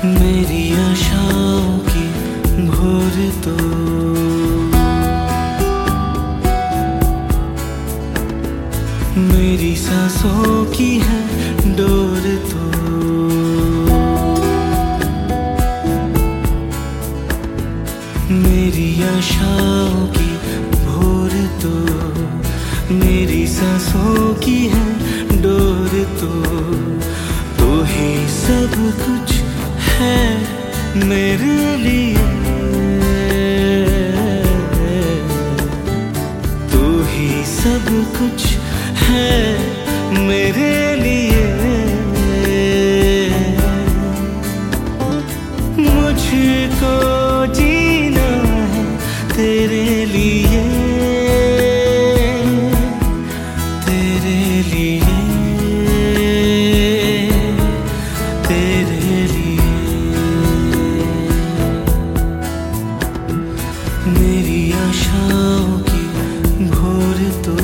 मेरी आशाओं की भोर तो मेरी सांसों की है डोर तो मेरी आशाओं की भोर तो मेरी सांसों की है डोर तो ही सब कुछ है मेरे लिए। तू ही सब कुछ है मेरे लिए। मुझको जीना है तेरे लिए, तेरे लिए, तेरे लिए। मेरी आशाओं की भोर तो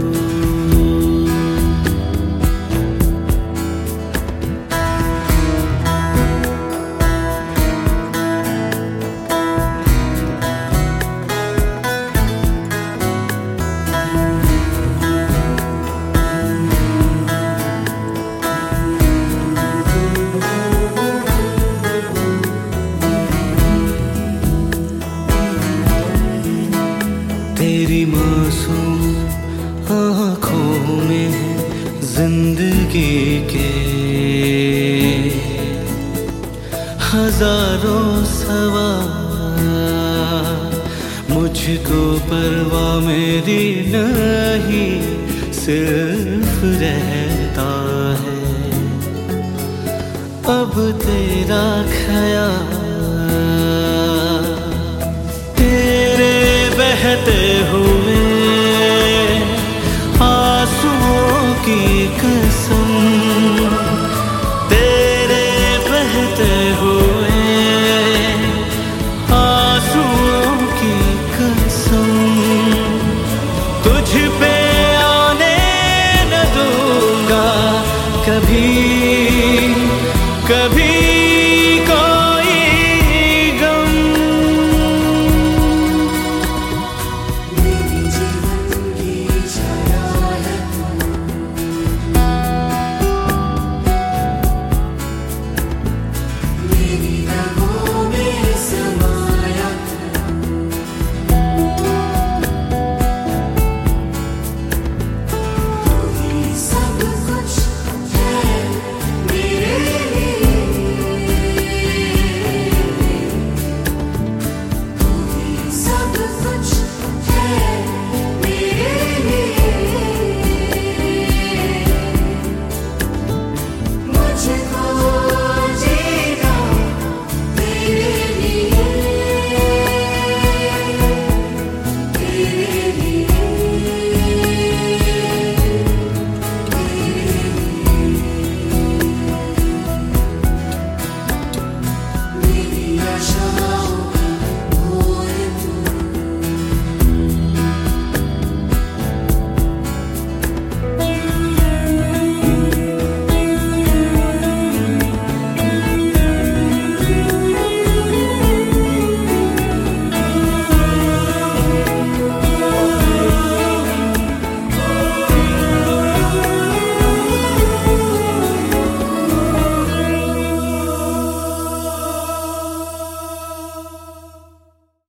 तेरी मासूम आँखों में है जिंदगी के हजारों सवाल। मुझको परवाह मेरी नहीं सिर्फ रहता है अब तेरा ख्याल। बहते हुए आंसुओं की कसम, तेरे बहते हुए आंसुओं की कसम। तुझ पे आने न दूंगा कभी, कभी